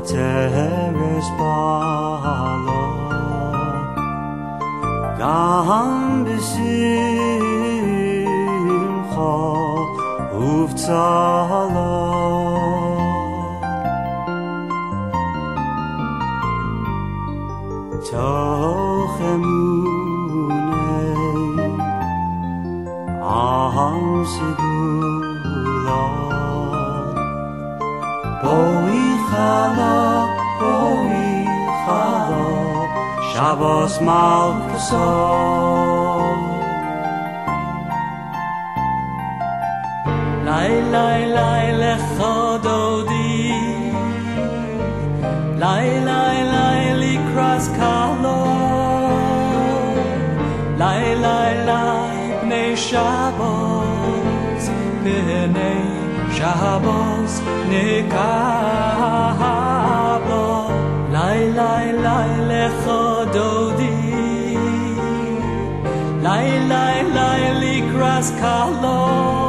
Ateres balo Gam b'simcha uv'tzala Toch emunei Aham sigula Boi chala Shabbos Malchusov Lai lai lai lecha dodi Lai lai lai likras kalo Lai lai lai bnei Shabbos Bnei Shabbos nekablo Lai lai lai lecha dodi Lai lai lai likras kalo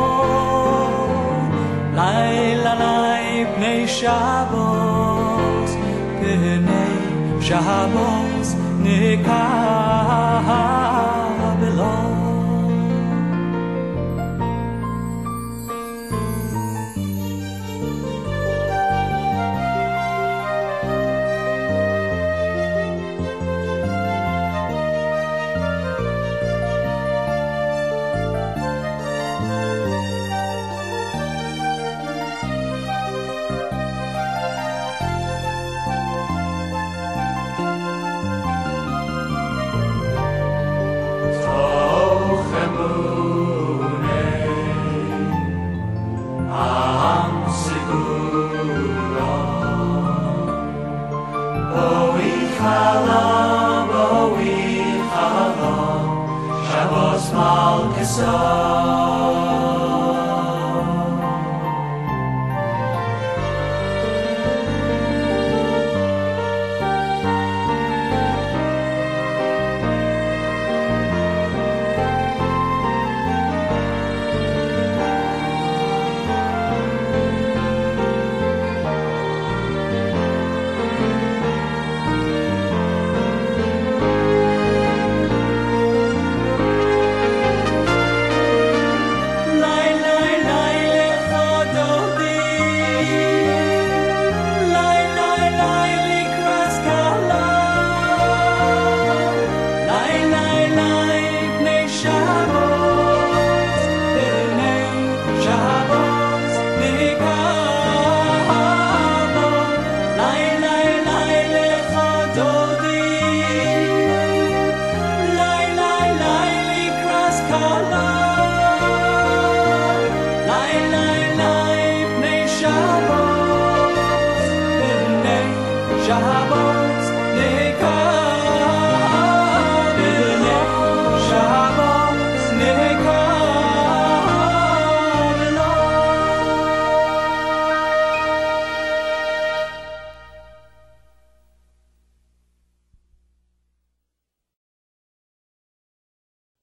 Lai lai lai bnei Shabbos Bnei Shabbos nekablo Shabbos Malchusov